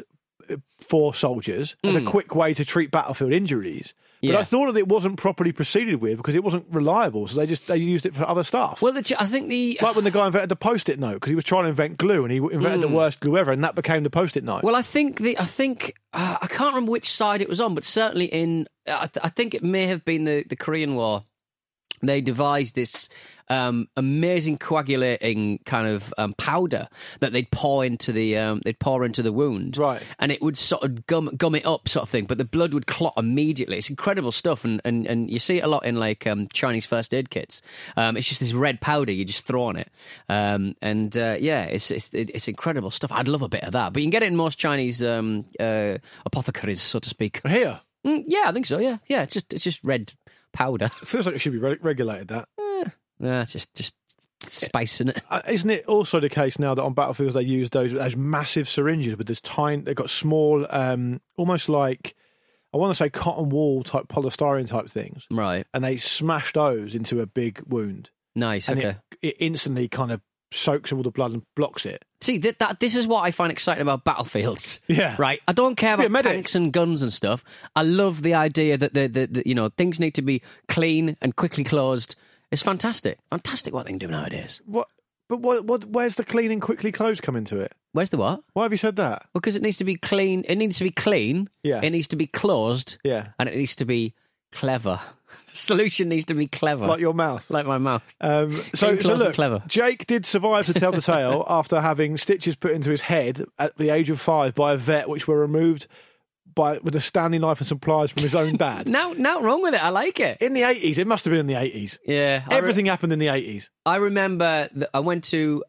Speaker 6: for soldiers as a
Speaker 5: Mm.
Speaker 6: quick way to treat battlefield injuries. But
Speaker 5: Yeah.
Speaker 6: I thought that it wasn't properly proceeded with because it wasn't reliable, so they just they used it for other stuff.
Speaker 5: Well, the, I think the
Speaker 6: Like when the guy invented the post-it note because he was trying to invent glue and he invented the
Speaker 5: Mm.
Speaker 6: worst glue ever, and that became the post-it note.
Speaker 5: Well, I think the I think uh, I can't remember which side it was on, but certainly in I, th- I think it may have been the, the Korean War. They devised this um, amazing coagulating kind of um, powder that they'd pour into the um, they'd pour into the wound,
Speaker 6: Right.
Speaker 5: And it would sort of gum gum it up, sort of thing. But the blood would clot immediately. It's incredible stuff, and and, and you see it a lot in like um, Chinese first aid kits. Um, it's just this red powder you just throw on it, um, and uh, yeah, it's it's it's incredible stuff. I'd love a bit of that, but you can get it in most Chinese um, uh, apothecaries, so to speak.
Speaker 6: Here,
Speaker 5: Mm, yeah, I think so. Yeah, yeah, it's just it's just red powder.
Speaker 6: it feels like it should be re- regulated. That
Speaker 5: Yeah, just just spice in it.
Speaker 6: uh, isn't it also the case now that on battlefields they use those as massive syringes with this tiny. They've got small, um, almost like I want to say cotton wool type polystyrene type things,
Speaker 5: Right.
Speaker 6: and they smash those into a big wound,
Speaker 5: Nice.
Speaker 6: and
Speaker 5: Okay.
Speaker 6: it, it instantly kind of soaks all the blood and blocks it.
Speaker 5: See, that, that this is what I find exciting about battlefields.
Speaker 6: Yeah.
Speaker 5: Right. I don't care
Speaker 6: Be a
Speaker 5: about
Speaker 6: medic.
Speaker 5: tanks and guns and stuff. I love the idea that the, the, the you know things need to be clean and quickly closed. It's fantastic. Fantastic what they can do nowadays.
Speaker 6: What? But what? What? Where's the clean and quickly closed come into it?
Speaker 5: Where's the what?
Speaker 6: Why have you said that?
Speaker 5: Because it needs to be clean. It needs to be clean.
Speaker 6: Yeah.
Speaker 5: It needs to be closed.
Speaker 6: Yeah.
Speaker 5: And it needs to be clever. The solution needs to be clever.
Speaker 6: Like your mouth.
Speaker 5: Like my mouth.
Speaker 6: Um, so,
Speaker 5: Clean,
Speaker 6: so
Speaker 5: close, and
Speaker 6: look,
Speaker 5: clever.
Speaker 6: Jake did survive to tell the tale after having stitches put into his head at the age of five by a vet, which were removed by with a Stanley knife and some pliers from his own dad.
Speaker 5: No, not wrong with it. I like it.
Speaker 6: In the eighties, it must have been in the eighties.
Speaker 5: Yeah. I re-
Speaker 6: Everything happened in the eighties.
Speaker 5: I remember that I went to,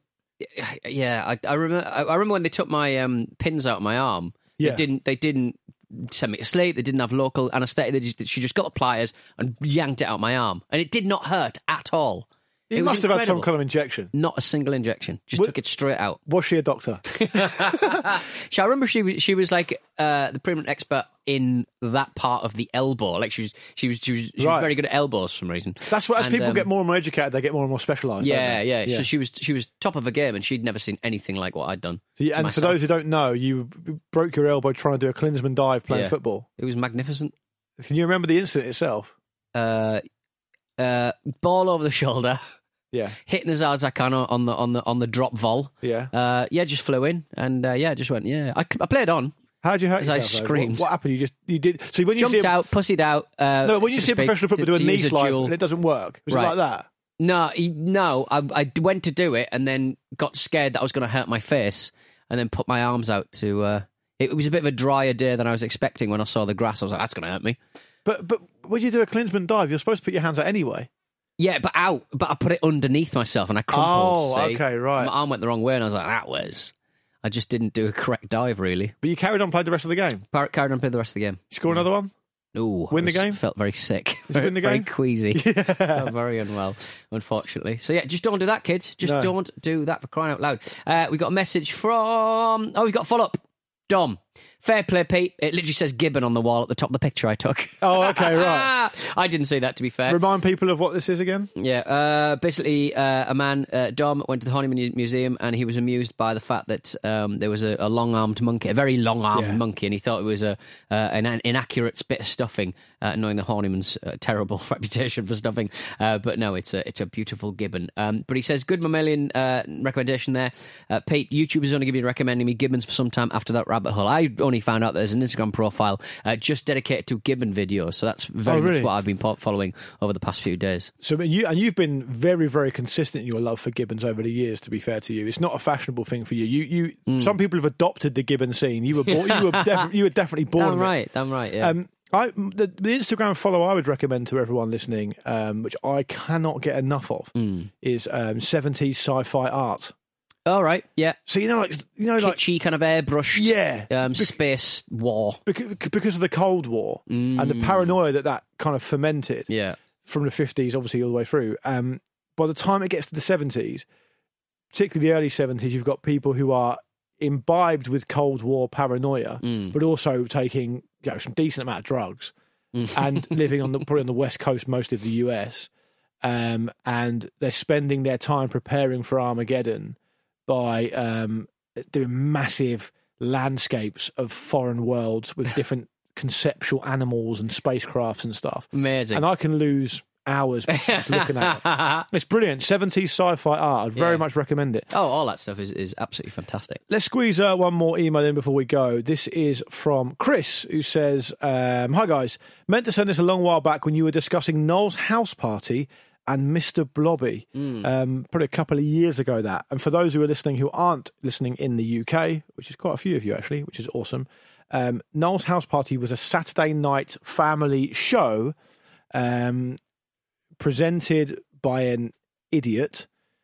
Speaker 5: yeah, I, I remember. I remember when they took my um, pins out of my arm.
Speaker 6: Yeah.
Speaker 5: They didn't. They didn't send me to sleep. They didn't have local anaesthetic. They just, she just got the pliers and yanked it out my arm, and it did not hurt at all.
Speaker 6: He
Speaker 5: It was
Speaker 6: must have had some
Speaker 5: incredible.
Speaker 6: kind of injection.
Speaker 5: Not a single injection. Just
Speaker 6: What-
Speaker 5: took it straight out.
Speaker 6: Was she a doctor?
Speaker 5: So I remember she was she was like uh, the preeminent expert in that part of the elbow. Like she was she was she was, she
Speaker 6: Right.
Speaker 5: was very good at elbows for some reason.
Speaker 6: That's what, as
Speaker 5: And,
Speaker 6: people
Speaker 5: um,
Speaker 6: get more and more educated, they get more and more specialised. don't
Speaker 5: Yeah,
Speaker 6: they?
Speaker 5: yeah, So she was she was top of her game, and she'd never seen anything like what I'd done.
Speaker 6: So you-
Speaker 5: to
Speaker 6: and
Speaker 5: myself.
Speaker 6: for those who don't know, you broke your elbow trying to do a Klinsmann dive playing
Speaker 5: Yeah.
Speaker 6: football.
Speaker 5: It was magnificent.
Speaker 6: Can you remember the incident itself?
Speaker 5: Uh, uh, ball over the shoulder.
Speaker 6: Yeah.
Speaker 5: Hitting as hard as I can on the on the on the drop vol.
Speaker 6: Yeah.
Speaker 5: Uh, yeah, just flew in, and uh, yeah, just went. Yeah, I, I played on.
Speaker 6: How'd you hurt
Speaker 5: As I
Speaker 6: yourself? though?
Speaker 5: screamed.
Speaker 6: What, what happened? You just you did. So when you
Speaker 5: Jumped
Speaker 6: see a,
Speaker 5: out, pussied out. Uh,
Speaker 6: no, when you
Speaker 5: so
Speaker 6: see a
Speaker 5: to speak,
Speaker 6: professional footballer
Speaker 5: to-
Speaker 6: do a
Speaker 5: to
Speaker 6: knee
Speaker 5: use
Speaker 6: slide
Speaker 5: dual-
Speaker 6: and it doesn't work, was
Speaker 5: Right.
Speaker 6: it like that?
Speaker 5: No, he, no. I, I went to do it and then got scared that I was going to hurt my face, and then put my arms out to. Uh, it was a bit of a drier day than I was expecting when I saw the grass. I was like, "That's going to hurt me."
Speaker 6: But but when you do a Klinsmann dive, you're supposed to put your hands out anyway.
Speaker 5: Yeah, but out. But I put it underneath myself and I crumpled.
Speaker 6: Oh,
Speaker 5: see?
Speaker 6: okay, right.
Speaker 5: My arm went the wrong way, and I was like, "That was." I just didn't do a correct dive, really.
Speaker 6: But you carried on, played the rest of the game.
Speaker 5: Par- Carried on, played the rest of the game.
Speaker 6: You score another one.
Speaker 5: Ooh,
Speaker 6: Win the
Speaker 5: I was-
Speaker 6: game?
Speaker 5: Felt very sick.
Speaker 6: you
Speaker 5: Very,
Speaker 6: win the
Speaker 5: very
Speaker 6: game?
Speaker 5: queasy. Felt very unwell, unfortunately. So yeah, just don't do that, kids. Just
Speaker 6: No.
Speaker 5: don't do that, for crying out loud. Uh, we got a message from. Oh, we got a follow up. Dom. Fair play, Pete. It literally says Gibbon on the wall at the top of the picture I took.
Speaker 6: Oh, okay, right.
Speaker 5: I didn't see that, to be fair.
Speaker 6: Remind people of what this is again.
Speaker 5: Yeah, uh, basically, uh, a man, uh, Dom, went to the Horniman Mu- Museum, and he was amused by the fact that um, there was a, a long-armed monkey, a very long-armed
Speaker 6: Yeah.
Speaker 5: monkey, and he thought it was a uh, an, an inaccurate bit of stuffing, uh, knowing the Horniman's uh, terrible reputation for stuffing. Uh, but no, it's a it's a beautiful gibbon. Um, but he says, good mammalian uh, recommendation there. Uh, Pete, YouTube has only been recommending me gibbons for some time after that rabbit hole. I only found out there's an Instagram profile uh, just dedicated to gibbon videos, so that's very
Speaker 6: Oh, really?
Speaker 5: much what I've been po- following over the past few days.
Speaker 6: So but you and you've been very, very consistent in your love for gibbons over the years. To be fair to you, it's not a fashionable thing for you. You, you.
Speaker 5: Mm.
Speaker 6: Some people have adopted the gibbon scene. You were, born, you were, defi- you were definitely born.
Speaker 5: Damn
Speaker 6: with it.
Speaker 5: right, damn right, yeah.
Speaker 6: Um, I the, the Instagram follow I would recommend to everyone listening, um, which I cannot get enough of,
Speaker 5: Mm.
Speaker 6: is um, seventies sci-fi art.
Speaker 5: All right, yeah.
Speaker 6: So you know, like you know, like
Speaker 5: kitschy kind of airbrushed,
Speaker 6: yeah,
Speaker 5: um, space war
Speaker 6: because, because of the Cold War and the paranoia that that kind of fermented.
Speaker 5: Yeah,
Speaker 6: from the fifties, obviously all the way through. Um, by the time it gets to the seventies, particularly the early seventies, you've got people who are imbibed with Cold War paranoia,
Speaker 5: Mm.
Speaker 6: but also taking you know some decent amount of drugs and living on the probably on the west coast, most of the U S. Um, and they're spending their time preparing for Armageddon by um, doing massive landscapes of foreign worlds with different conceptual animals and spacecrafts and stuff.
Speaker 5: Amazing.
Speaker 6: And I can lose hours just looking at it. It's brilliant. seventies sci-fi art. I'd very
Speaker 5: Yeah.
Speaker 6: much recommend it.
Speaker 5: Oh, all that stuff is, is absolutely fantastic.
Speaker 6: Let's squeeze uh, one more email in before we go. This is from Chris, who says, um, hi guys, meant to send this a long while back when you were discussing Noel's house party and Mister Blobby,
Speaker 5: Mm.
Speaker 6: um, probably a couple of years ago that. And for those who are listening who aren't listening in the U K, which is quite a few of you actually, which is awesome, um, Noel's house party was a Saturday night family show um, presented by an idiot,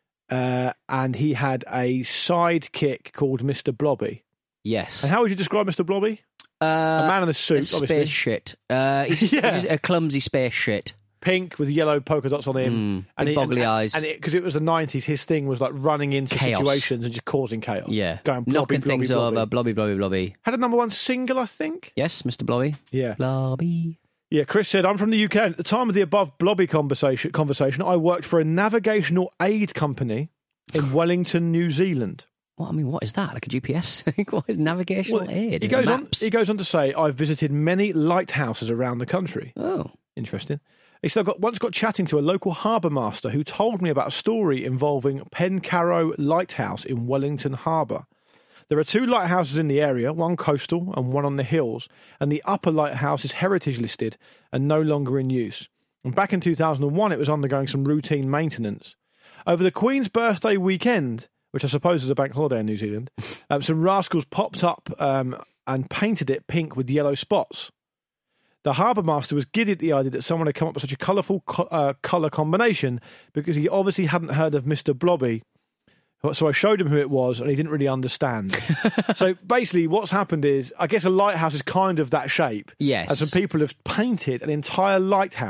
Speaker 6: uh, and he had a sidekick called Mister Blobby.
Speaker 5: Yes.
Speaker 6: And how would you describe Mister Blobby?
Speaker 5: Uh,
Speaker 6: a man in a suit,
Speaker 5: a
Speaker 6: obviously.
Speaker 5: space shit. Uh, he's, just,
Speaker 6: Yeah.
Speaker 5: he's just a clumsy space shit.
Speaker 6: Pink with yellow polka dots on him,
Speaker 5: Mm, big boggly
Speaker 6: and,
Speaker 5: eyes.
Speaker 6: And because it, was the nineties, his thing was like running into
Speaker 5: Chaos.
Speaker 6: situations and just causing chaos.
Speaker 5: Yeah,
Speaker 6: going blobby,
Speaker 5: knocking
Speaker 6: blobby,
Speaker 5: things
Speaker 6: blobby.
Speaker 5: over, blobby, blobby, blobby.
Speaker 6: Had a number one single, I think.
Speaker 5: Yes, Mister Blobby.
Speaker 6: Yeah,
Speaker 5: Blobby.
Speaker 6: Yeah, Chris said, I'm from the U K. At the time of the above Blobby conversation, conversation, I worked for a navigational aid company in Wellington, New Zealand.
Speaker 5: What I mean, what is that? Like a G P S thing? What is navigational
Speaker 6: Well,
Speaker 5: aid?
Speaker 6: He goes on.
Speaker 5: Maps?
Speaker 6: He goes on to say, I've visited many lighthouses around the country.
Speaker 5: Oh,
Speaker 6: interesting. He said, I got, once got chatting to a local harbour master who told me about a story involving Pencarrow Lighthouse in Wellington Harbour. There are two lighthouses in the area, one coastal and one on the hills, and the upper lighthouse is heritage listed and no longer in use. And back in two thousand one, it was undergoing some routine maintenance. Over the Queen's birthday weekend, which I suppose is a bank holiday in New Zealand, um, some rascals popped up um, and painted it pink with yellow spots. The harbour master was giddy at the idea that someone had come up with such a colourful co- uh, colour combination because he obviously hadn't heard of Mister Blobby. So I showed him who it was and he didn't really understand. So basically what's happened is, I guess a lighthouse is kind of that shape.
Speaker 5: Yes.
Speaker 6: And some people have painted an entire lighthouse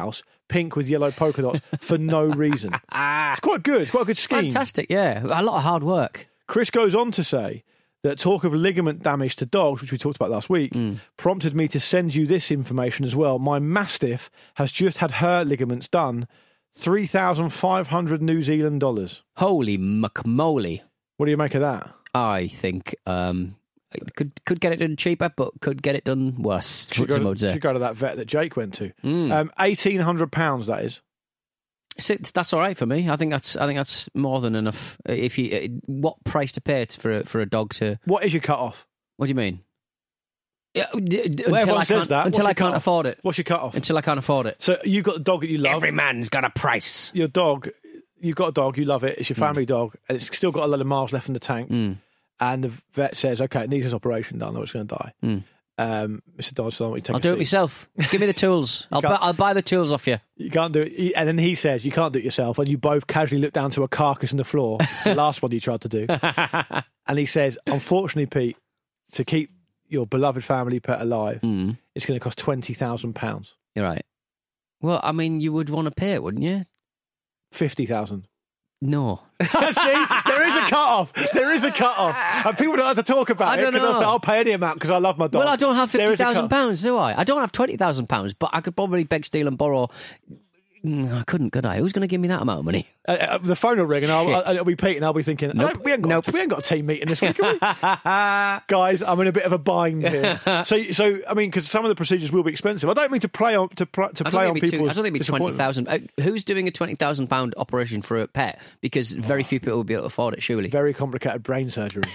Speaker 6: pink with yellow polka dots for no reason. It's quite good. It's quite a good scheme.
Speaker 5: Fantastic, yeah. A lot of hard work.
Speaker 6: Chris goes on to say that talk of ligament damage to dogs, which we talked about last week,
Speaker 5: Mm.
Speaker 6: prompted me to send you this information as well. My Mastiff has just had her ligaments done. three thousand five hundred New Zealand dollars.
Speaker 5: Holy McMoly.
Speaker 6: What do you make of that?
Speaker 5: I think um, could could get it done cheaper, but could get it done worse.
Speaker 6: Should go,
Speaker 5: some would
Speaker 6: to,
Speaker 5: say.
Speaker 6: should go to that vet that Jake went to.
Speaker 5: Mm.
Speaker 6: Um, eighteen hundred pounds, that is.
Speaker 5: So that's all right for me. I think that's I think that's more than enough. If you, what price to pay for a, for a dog to?
Speaker 6: What is your cut off?
Speaker 5: What do you mean? Yeah, d- d-
Speaker 6: Well,
Speaker 5: until
Speaker 6: everyone
Speaker 5: I
Speaker 6: says
Speaker 5: can't,
Speaker 6: that.
Speaker 5: until
Speaker 6: What's
Speaker 5: I
Speaker 6: your
Speaker 5: can't
Speaker 6: cut-off?
Speaker 5: afford it.
Speaker 6: What's your cut off?
Speaker 5: Until I can't afford it.
Speaker 6: So you've got a dog that you love.
Speaker 5: Every man's got a price.
Speaker 6: Your dog, you've got a dog, you love it. It's your family dog, and it's still got a lot of miles left in the tank.
Speaker 5: Mm.
Speaker 6: And the vet says, "Okay, it needs this operation done, or it's going to die."
Speaker 5: Mm.
Speaker 6: Um, Mister Dodson, will you take
Speaker 5: I'll
Speaker 6: a
Speaker 5: do it
Speaker 6: seat?
Speaker 5: myself. Give me the tools. I'll, bu-
Speaker 6: can't-
Speaker 5: I'll buy the tools off you.
Speaker 6: You can't do it. He- And then he says, you can't do it yourself. And you both casually look down to a carcass in the floor, the last one you tried to do. And he says, unfortunately, Pete, to keep your beloved family pet alive,
Speaker 5: Mm.
Speaker 6: it's going to cost twenty thousand pounds.
Speaker 5: You're right. Well, I mean, you would want to pay it, wouldn't you?
Speaker 6: fifty thousand.
Speaker 5: No.
Speaker 6: See, there is a cut-off. There is a cut-off. And people don't like to talk about
Speaker 5: I
Speaker 6: it
Speaker 5: don't
Speaker 6: because they'll
Speaker 5: know.
Speaker 6: say, I'll pay any amount because I love my dog.
Speaker 5: Well, I don't have
Speaker 6: There
Speaker 5: fifty
Speaker 6: is a
Speaker 5: thousand
Speaker 6: cut-
Speaker 5: pounds, do I? I don't have twenty thousand pounds, but I could probably beg, steal, and borrow. Mm, I couldn't, could I? Who's going to give me that amount of money?
Speaker 6: Uh, uh, the phone will ring and I'll,
Speaker 5: Shit.
Speaker 6: I'll, it'll be Pete and I'll be thinking,
Speaker 5: Nope.
Speaker 6: I don't- we, ain't got,
Speaker 5: Nope.
Speaker 6: we ain't got a team meeting this week, have we? Guys, I'm in a bit of a bind here. so, so I mean, because some of the procedures will be expensive. I don't mean to play on to, pl- to
Speaker 5: I
Speaker 6: play
Speaker 5: don't
Speaker 6: on
Speaker 5: think it'd be
Speaker 6: people's
Speaker 5: two- I don't think it'd be twenty thousand. Uh, who's doing a twenty thousand pound operation for a pet? Because very few people will be able to afford it. Surely,
Speaker 6: very complicated brain surgery.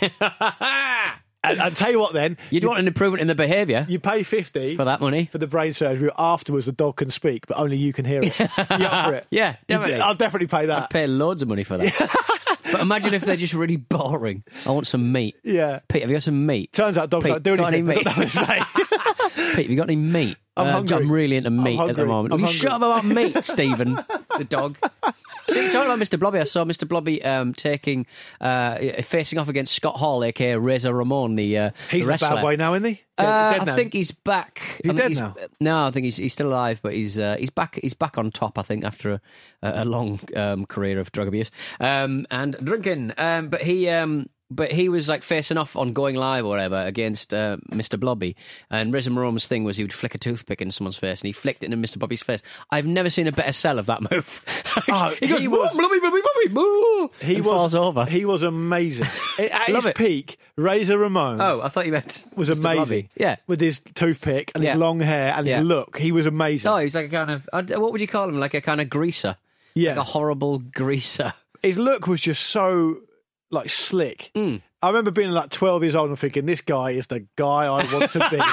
Speaker 6: And I'll tell you what, then
Speaker 5: you'd want an improvement in the behaviour.
Speaker 6: You pay fifty
Speaker 5: for that money
Speaker 6: for the brain surgery. Afterwards, the dog can speak, but only you can hear it. You up for it?
Speaker 5: Yeah,
Speaker 6: You-
Speaker 5: definitely.
Speaker 6: I'll definitely pay that.
Speaker 5: I'd pay loads of money for that. But imagine if they're just really boring. I want some meat.
Speaker 6: Yeah.
Speaker 5: Pete, have you got some meat?
Speaker 6: Turns out dogs
Speaker 5: Pete,
Speaker 6: don't do
Speaker 5: got
Speaker 6: anything.
Speaker 5: any
Speaker 6: They've got nothing to say.
Speaker 5: Pete, have you got any meat?
Speaker 6: I'm
Speaker 5: Uh,
Speaker 6: hungry.
Speaker 5: I'm really into meat
Speaker 6: I'm
Speaker 5: at the
Speaker 6: hungry.
Speaker 5: moment.
Speaker 6: I'm
Speaker 5: Will you
Speaker 6: hungry.
Speaker 5: shut up about meat, Stephen, the dog? So you're talking about Mister Blobby. I saw Mister Blobby um, taking, uh, facing off against Scott Hall, aka Razor Ramon, the, uh,
Speaker 6: He's
Speaker 5: the
Speaker 6: in a bad
Speaker 5: wrestler.
Speaker 6: way now, isn't he? Dead,
Speaker 5: Uh,
Speaker 6: dead
Speaker 5: I
Speaker 6: now.
Speaker 5: think he's back.
Speaker 6: Is he
Speaker 5: I think
Speaker 6: dead
Speaker 5: he's-
Speaker 6: now?
Speaker 5: No, I think he's he's still alive, but he's uh, he's back. He's back on top. I think after a, a long um, career of drug abuse um, and drinking. Um, but he. Um, But he was like facing off on Going Live or whatever against uh, Mister Blobby. And Razor Ramon's thing was he would flick a toothpick in someone's face and he flicked it in Mister Blobby's face. I've never seen a better sell of that move.
Speaker 6: Oh,
Speaker 5: he goes,
Speaker 6: he
Speaker 5: "Boo,
Speaker 6: was-
Speaker 5: Blobby, Blobby, Blobby, boo,"
Speaker 6: He
Speaker 5: and
Speaker 6: was
Speaker 5: falls over.
Speaker 6: He was amazing. At
Speaker 5: Love
Speaker 6: his
Speaker 5: it.
Speaker 6: peak, Razor Ramon
Speaker 5: Oh, I thought you meant
Speaker 6: was
Speaker 5: Mister
Speaker 6: amazing.
Speaker 5: Blobby. Yeah.
Speaker 6: With his toothpick and
Speaker 5: Yeah.
Speaker 6: his long hair and
Speaker 5: Yeah.
Speaker 6: his look, he was amazing.
Speaker 5: Oh, he was like a kind of, I d- what would you call him? Like a kind of greaser.
Speaker 6: Yeah.
Speaker 5: Like a horrible greaser.
Speaker 6: His look was just so like slick.
Speaker 5: Mm.
Speaker 6: I remember being like twelve years old and thinking, this guy is the guy I want to be.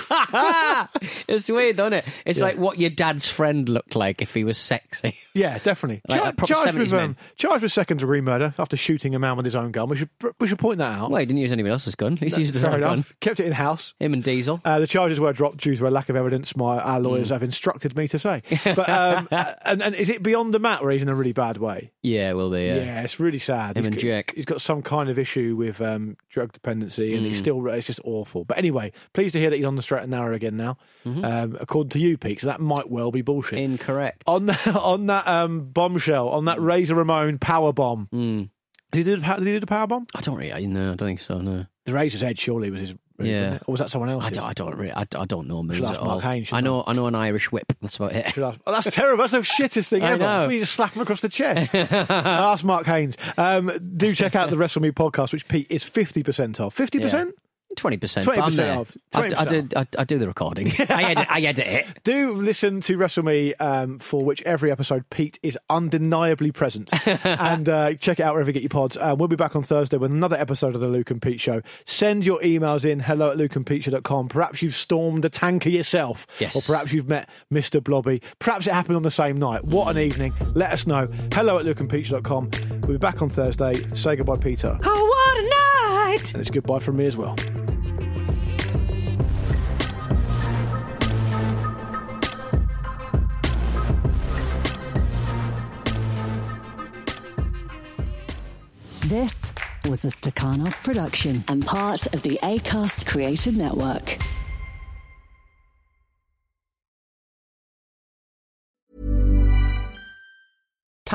Speaker 5: It's weird, isn't it? It's
Speaker 6: Yeah.
Speaker 5: like what your dad's friend looked like if he was sexy.
Speaker 6: Yeah, definitely.
Speaker 5: Like
Speaker 6: Char-
Speaker 5: a proper
Speaker 6: charged,
Speaker 5: seventies
Speaker 6: with,
Speaker 5: man.
Speaker 6: um, charged with second degree murder after shooting a man with his own gun. We should we should point that out.
Speaker 5: Well, he didn't use anybody else's gun. He's used his
Speaker 6: Fair
Speaker 5: own gun.
Speaker 6: enough. Kept it in house.
Speaker 5: Him and Diesel.
Speaker 6: Uh, the charges were dropped due to a lack of evidence. My our lawyers
Speaker 5: Mm.
Speaker 6: have instructed me to say. But um, uh, and, and is it beyond the mat where he's in a really bad way?
Speaker 5: Yeah, will be. Yeah.
Speaker 6: Yeah, it's really sad.
Speaker 5: Him
Speaker 6: He's
Speaker 5: and
Speaker 6: got-
Speaker 5: Jack.
Speaker 6: He's got some kind of issue with um, drug dependency, and he's
Speaker 5: Mm.
Speaker 6: still. It's just awful. But anyway, pleased to hear that he's on the straight and narrow again now,
Speaker 5: Mm-hmm.
Speaker 6: um, according to you, Pete. So that might well be bullshit.
Speaker 5: Incorrect.
Speaker 6: On that, on that um, bombshell, on that Razor Ramon power bomb.
Speaker 5: Mm.
Speaker 6: Did he do the, pow- did he do the power bomb?
Speaker 5: I don't really. No, I don't think so. No.
Speaker 6: The Razor's Edge surely was his.
Speaker 5: Yeah.
Speaker 6: wasn't it? Or was that someone else?
Speaker 5: I don't. I don't really. I, I don't know moves
Speaker 6: Should
Speaker 5: at
Speaker 6: ask
Speaker 5: all.
Speaker 6: Mark Haynes,
Speaker 5: I
Speaker 6: shouldn't
Speaker 5: know. I know an Irish whip. That's about it.
Speaker 6: Oh, that's terrible. That's the shittest thing
Speaker 5: I
Speaker 6: ever.
Speaker 5: know.
Speaker 6: So you just slap him across the chest. Ask Mark Haynes. Um, do check out the Wrestle Me podcast, which Pete is fifty percent off. fifty percent?
Speaker 5: Twenty percent.
Speaker 6: twenty percent off.
Speaker 5: I,
Speaker 6: twenty
Speaker 5: I,
Speaker 6: percent
Speaker 5: did. I, I do the recordings. I edit. I edit it.
Speaker 6: Do listen to Wrestle Me, um, for which every episode Pete is undeniably present. and uh, check it out wherever you get your pods. Uh, we'll be back on Thursday with another episode of the Luke and Pete Show. Send your emails in, hello at luke and pete show dot com. Perhaps you've stormed a tanker yourself.
Speaker 5: Yes.
Speaker 6: Or perhaps you've met Mister Blobby. Perhaps it happened on the same night. What an evening. Let us know. Hello at luke and pete show dot com. We'll be back on Thursday. Say goodbye, Peter.
Speaker 13: Oh, what a night!
Speaker 6: And it's goodbye from me as well.
Speaker 17: This was a Stakhanov production and part of the Acast Creative Network.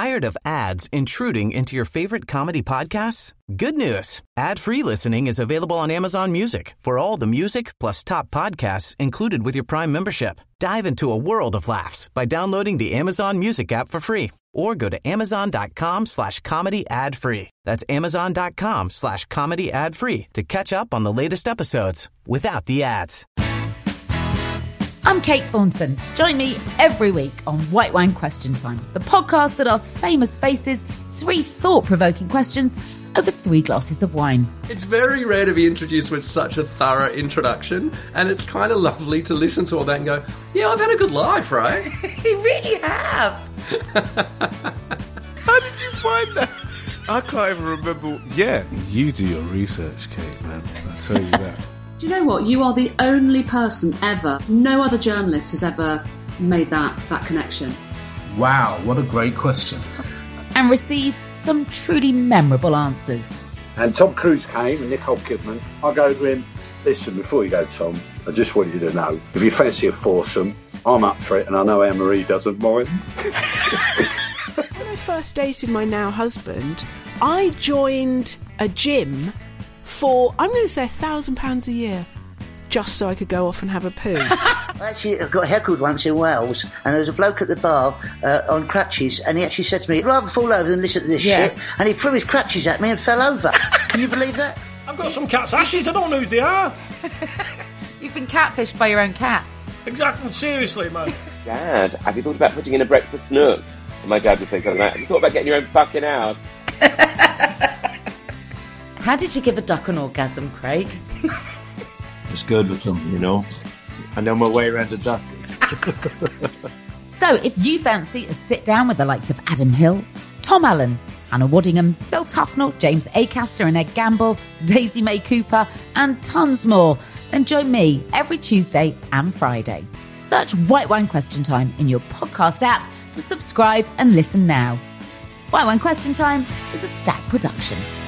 Speaker 4: Tired of ads intruding into your favorite comedy podcasts? Good news. Ad-free listening is available on Amazon Music for all the music plus top podcasts included with your Prime membership. Dive into a world of laughs by downloading the Amazon Music app for free or go to amazon.com slash comedy ad free. That's amazon.com slash comedy ad free to catch up on the latest episodes without the ads.
Speaker 7: I'm Kate Thornton. Join me every week on White Wine Question Time, the podcast that asks famous faces three thought-provoking questions over three glasses of wine.
Speaker 8: It's very rare to be introduced with such a thorough introduction, and it's kind of lovely to listen to all that and go, yeah, I've had a good life, right?
Speaker 7: You really have.
Speaker 9: How did you find that? I can't even remember. Yeah, you do your research, Kate, man. I tell you that.
Speaker 10: Do you know what? You are the only person ever, no other journalist has ever made that, that connection.
Speaker 18: Wow, what a great question.
Speaker 7: And receives some truly memorable answers.
Speaker 12: And Tom Cruise came and Nicole Kidman. I go to him, listen, before you go, Tom, I just want you to know, if you fancy a foursome, I'm up for it, and I know Anne-Marie doesn't mind.
Speaker 13: When I first dated my now husband, I joined a gym for, I'm going to say, a thousand pounds a year, just so I could go off and have a poo.
Speaker 14: I actually got heckled once in Wales, and there was a bloke at the bar uh, on crutches, and he actually said to me, I'd rather fall over than listen to this
Speaker 15: Yeah.
Speaker 14: shit, and he threw his crutches at me and fell over. Can you believe that?
Speaker 15: I've got some cat's ashes, I don't know who they are.
Speaker 7: You've been catfished by your own cat.
Speaker 15: Exactly, seriously, man.
Speaker 16: Dad, have you thought about putting in a breakfast nook? And my dad would think of that. Have you thought about getting your own fucking house?
Speaker 7: How did you give a duck an orgasm, Craig?
Speaker 11: It's good with them, you know. I know my way around a duck.
Speaker 7: So if you fancy a sit down with the likes of Adam Hills, Tom Allen, Anna Waddingham, Phil Tufnell, James Acaster and Ed Gamble, Daisy May Cooper, and tons more, then join me every Tuesday and Friday. Search White Wine Question Time in your podcast app to subscribe and listen now. White Wine Question Time is a Stack production.